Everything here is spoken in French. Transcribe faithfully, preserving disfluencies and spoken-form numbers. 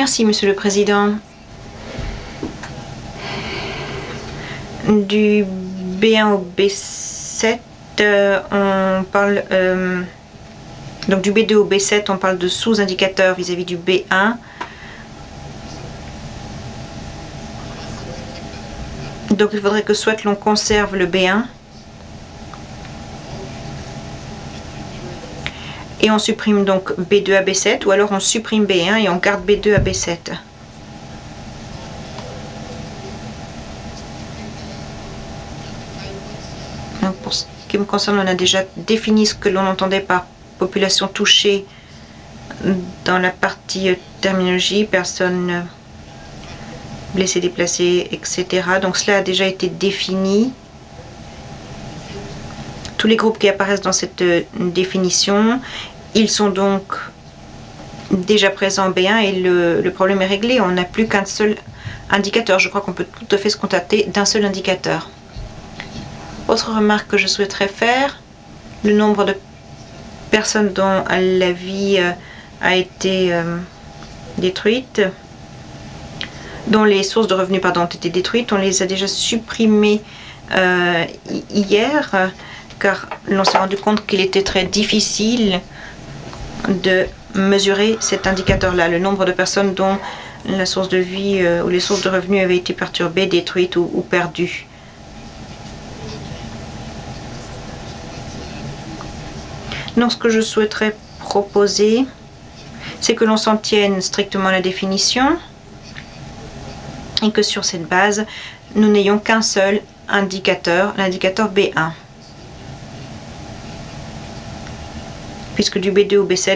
Merci, Monsieur le Président. Du B un au B sept, euh, on parle... Euh, donc du B deux au B sept, on parle de sous-indicateurs vis-à-vis du B un. Donc il faudrait que soit l'on conserve le B un et on supprime donc B deux à B sept, ou alors on supprime B un et on garde B deux à B sept. Donc pour ce qui me concerne, on a déjà défini ce que l'on entendait par population touchée dans la partie terminologie, personnes blessées, déplacées, et cetera. Donc cela a déjà été défini. Tous les groupes qui apparaissent dans cette définition, ils sont donc déjà présents en B un et le, le problème est réglé. On n'a plus qu'un seul indicateur. Je crois qu'on peut tout à fait se contenter d'un seul indicateur. Autre remarque que je souhaiterais faire, le nombre de personnes dont la vie a été euh, détruite, dont les sources de revenus pardon, ont été détruites, on les a déjà supprimées euh, hier, car l'on s'est rendu compte qu'il était très difficile de mesurer cet indicateur-là, le nombre de personnes dont la source de vie euh, ou les sources de revenus avaient été perturbées, détruites ou, ou perdues. Donc ce que je souhaiterais proposer, c'est que l'on s'en tienne strictement à la définition et que sur cette base, nous n'ayons qu'un seul indicateur, l'indicateur B un. Puisque du B deux au B sept,